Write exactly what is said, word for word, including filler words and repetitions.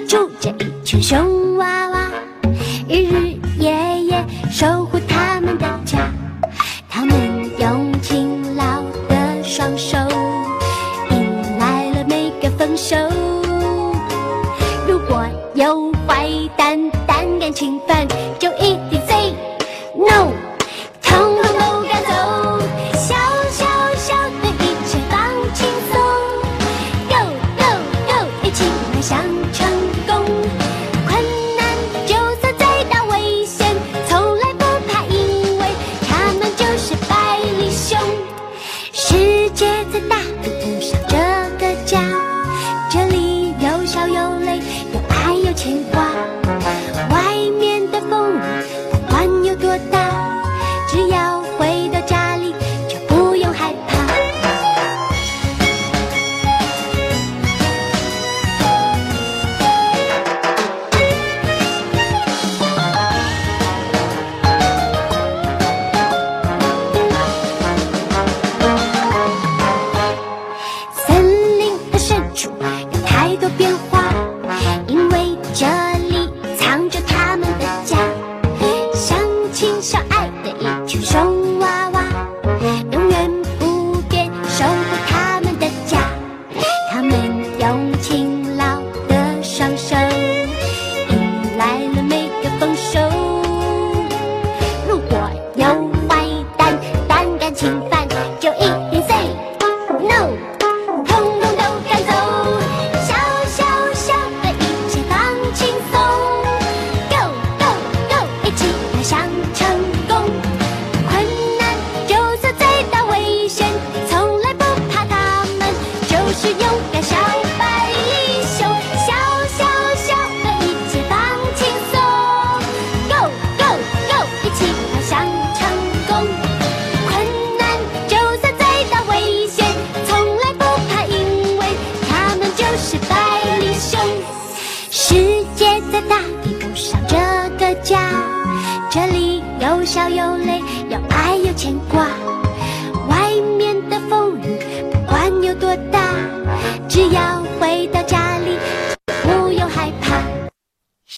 住着一群熊娃娃，日日夜夜守护他们的家。他们用勤劳的双手迎来了每个丰收。如果有坏蛋胆敢侵犯，就一定 say no， 统统都赶走。小小小的一切放轻松 ，Go go go， 一起迈向成功。困难就算再大危险，从来不怕，因为他们就是百里熊。世界再大比不上这个家，这里有笑有泪，有爱有牵挂。外面的风雨不管有多大，只要回到家里就不用害怕。森林的深处有太多变化，因为这里藏着他们的家。相亲相爱的一群熊娃娃，永远不变，守护他们的家。他们用勤劳的双手迎来了每个丰收。如果有坏蛋胆敢侵犯，就一定 say no， 统统都赶走。小小小的一切放轻松 ，Go go go， 一起迈向成功。困难就算再大危险，从来不怕，他们就是勇敢小百里熊。小小小的一切放轻松 ，Go go go， 一起迈向成功。困难就算再大危险，从来不怕，因为他们就是百里熊。世界再大比不上这个家，这里有笑有泪，有爱有牵挂。外面的风雨不管有多大，只要回到家